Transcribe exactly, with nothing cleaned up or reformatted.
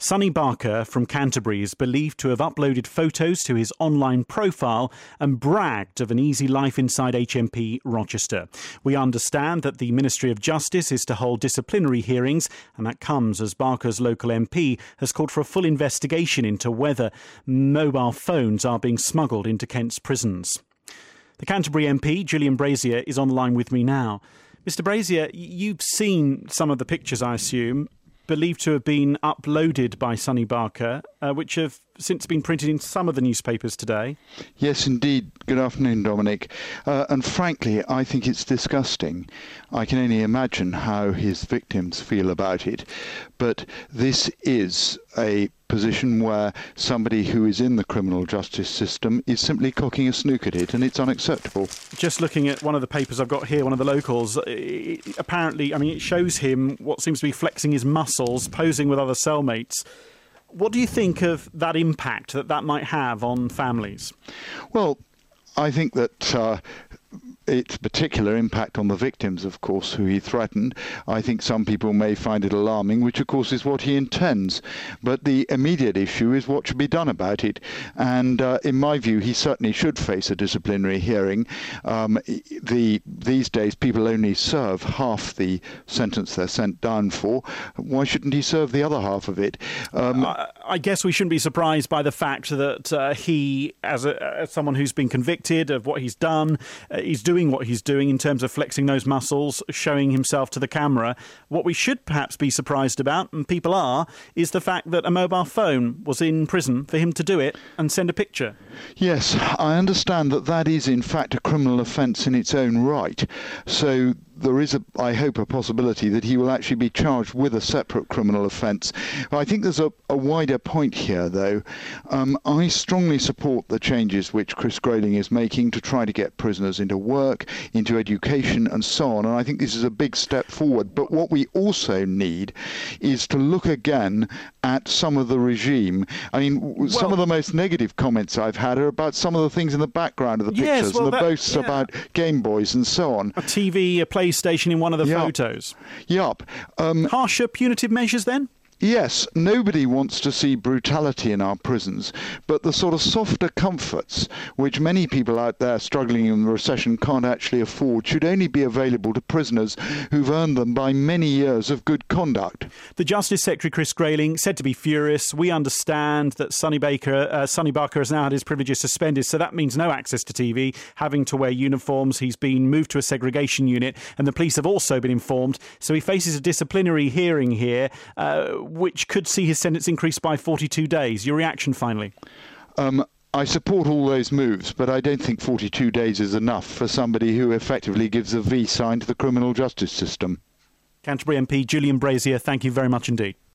Sonny Barker from Canterbury is believed to have uploaded photos to his online profile and bragged of an easy life inside H M P Rochester. We understand that the Ministry of Justice is to hold disciplinary hearings, and that comes as Barker's local M P has called for a full investigation into whether mobile phones are being smuggled into Kent's prisons. The Canterbury M P, Julian Brazier, is on the line with me now. Mister Brazier, you've seen some of the pictures, I assume, believed to have been uploaded by Sonny Barker, uh, which have since been printed in some of the newspapers today. Yes, indeed. Good afternoon, Dominic. Uh, and frankly, I think it's disgusting. I can only imagine how his victims feel about it. But this is a position where somebody who is in the criminal justice system is simply cocking a snook at it, and it's unacceptable. Just looking at one of the papers I've got here, one of the locals, it, apparently, I mean, it shows him what seems to be flexing his muscles, posing with other cellmates. What do you think of that impact that that might have on families? Well, I think that uh, its particular impact on the victims, of course, who he threatened. I think some people may find it alarming, which of course is what he intends. But the immediate issue is what should be done about it. And uh, in my view, he certainly should face a disciplinary hearing. Um, the these days, people only serve half the sentence they're sent down for. Why shouldn't he serve the other half of it? Um, I, I guess we shouldn't be surprised by the fact that uh, he, as, a, as someone who's been convicted of what he's done, uh, he's doing what he's doing in terms of flexing those muscles, showing himself to the camera. What we should perhaps be surprised about, and people are, is the fact that a mobile phone was in prison for him to do it and send a picture. Yes, I understand that that is in fact a criminal offence in its own right. So there is, a, I hope, a possibility that he will actually be charged with a separate criminal offence. I think there's a, a wider point here, though. Um, I strongly support the changes which Chris Grayling is making to try to get prisoners into work, into education, and so on. And I think this is a big step forward. But what we also need is to look again at some of the regime. I mean, well, some of the most negative comments I've had are about some of the things in the background of the yes, pictures well, and the that, boasts yeah. about Game Boys and so on. A T V, a PlayStation in one of the yep. photos. Yup. Um, Harsher punitive measures then? Yes, nobody wants to see brutality in our prisons, but the sort of softer comforts which many people out there struggling in the recession can't actually afford should only be available to prisoners who've earned them by many years of good conduct. The Justice Secretary, Chris Grayling, said to be furious. We understand that Sonny Baker, uh, Sonny Barker has now had his privileges suspended, so that means no access to T V, having to wear uniforms. He's been moved to a segregation unit, and the police have also been informed. So he faces a disciplinary hearing here, uh, which could see his sentence increased by forty-two days. Your reaction, finally? Um, I support all those moves, but I don't think forty-two days is enough for somebody who effectively gives a V sign to the criminal justice system. Canterbury M P Julian Brazier, thank you very much indeed.